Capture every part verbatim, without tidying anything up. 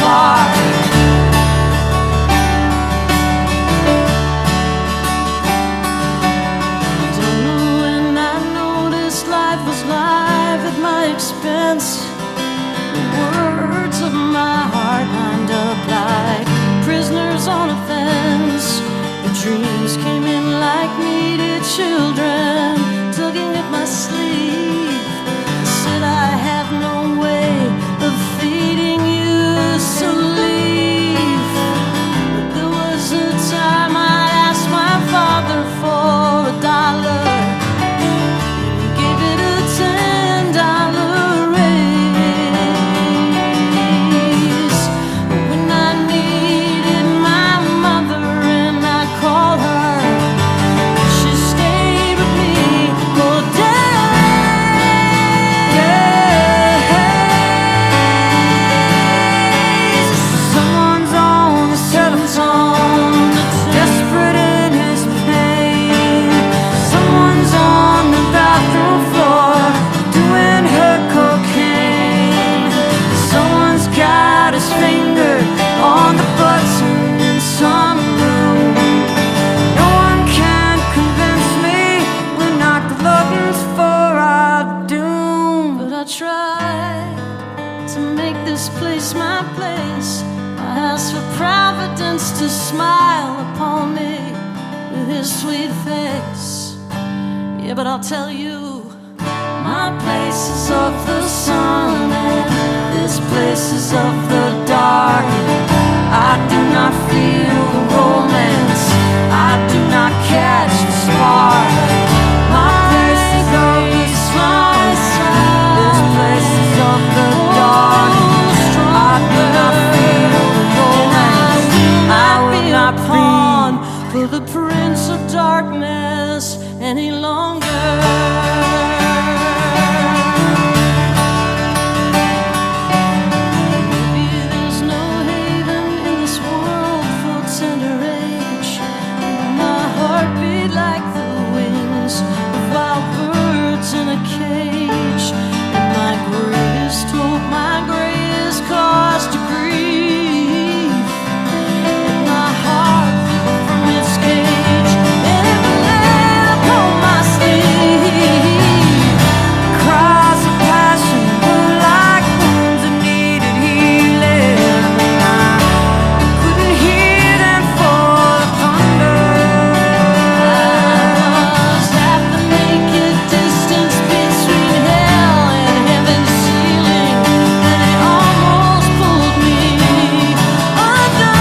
spark. Don't know when I noticed life was life at my expense. The words of my heart lined up like prisoners on a fence. The dreams came in like needed children, tugging at my sleeve. I said I have no way of feeding you, so leave. But there was a time I asked my father for a dollar, and he gave it a ten dollar raise. When I needed my mother and I called her, she stayed with me for days. Someone's on the telephone, desperate in his pain. Someone's on the bathroom floor, doing her cocaine. Someone's got his finger on the button in some room. No one can convince me we're not gluttons for our doom. But I try to make this place my place. I ask for Providence to smile upon me with his sweet face. Yeah, but I'll tell you, my place is of the sun and this place is of the dark. I do not feel the romance, I do not catch the spark. My place is of the sun, this place is of the dark. I do not feel the romance, I will not pawn for the Prince of Darkness any longer. Maybe there's no haven in this world for tender age. My heart beat like the wings of wild birds in a cage. And my greatest hope, my greatest cause to grieve. And my heart from its cage, and it lay upon my sleeve. Cries of passion were like wounds that needed healing. I couldn't hear them for the thunder. I was at the naked distance between hell and heaven's ceiling, and it almost pulled me under.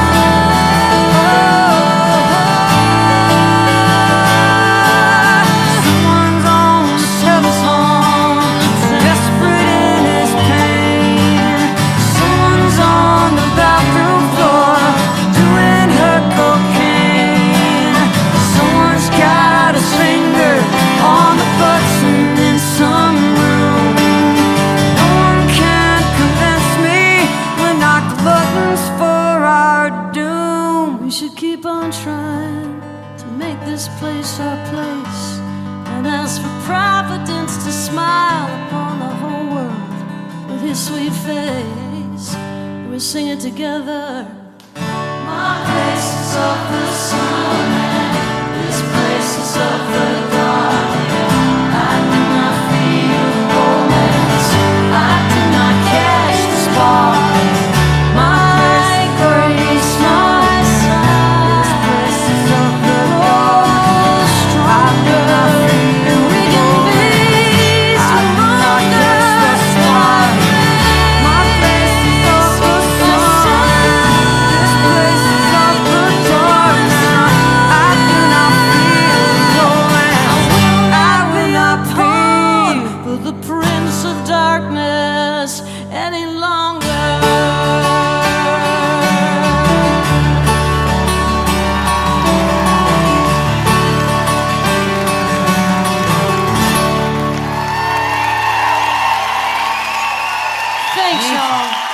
Someone's on the telephone, desperate in his pain. Someone's on the bathroom floor, doing her cocaine. Someone's got his finger on the button in some room. No one can convince me we're not gluttons for our doom. We should keep on trying to make this place our place, and ask for Providence to smile upon the whole world with his sweet face. We sing it together. My place is of the sun and this place is of the dark. I do not feel the romance, I do not catch the spark. My grace, my son, this place is of the dark. I do not feel we can be surrounded. My place is of the sun, this place is of the dark. I do not feel the romance, I will not pawn for the Prince of Darkness any longer. Thanks, y'all.